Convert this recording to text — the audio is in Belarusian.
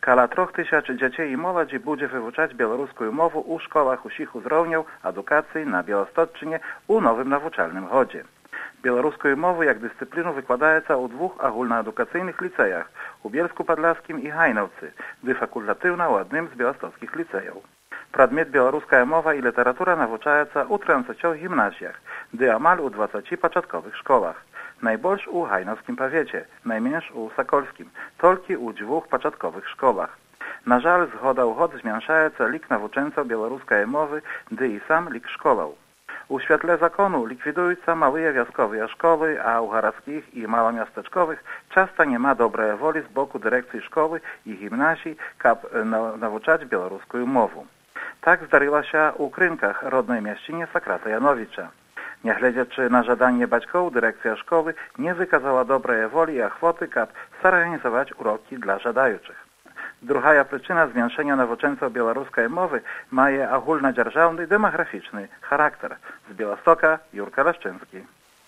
Каля 3000 дзяцей і моладзі будзе вывучаць беларускую мову ў школах усіх узроўняў адукацыі на Беласточчыне ў новым навучальным годзе. Беларускую мову як дысцыпліну выкладаецца ў двух агульнаадукацыйных ліцэях у Бельску-Падляскім і Гайнаўцы, ды факультатыўна ў адным з беластоцкіх ліцэяў. Прадмет беларуская мова і літаратура навучаецца ў 13 гімназіях, ды амаль у 20 пачатковых школах. Найбольш у Гайнаўскім павеце, найменш у Сакольскім, толькі ў 2 пачатковых школах. На жаль, з года ў год змяншаецца лік навучэнцаў беларускай мовы, ды і сам лік школаў. У святле закону ліквідуюцца малыя вясковыя школы, а ў гарадскіх і маламястэчковых часта няма добрай волі з боку дырэкцыі школы і гімназій, каб навучаць беларускую мову. Так здарылася ў Крынках, родной мясціне Сакрата Яновіча. Нягледзячы на жаданне бацькоў, дырэкцыя школы не выказала добрай волі і ахвоты, каб сарганізаваць урокі для жадаючых. Другая прычына змяншэння навучэнцаў беларускай мовы мае агульнадзяржаўны дэмаграфічны характар. З Беластока Юрка Рашчынскі.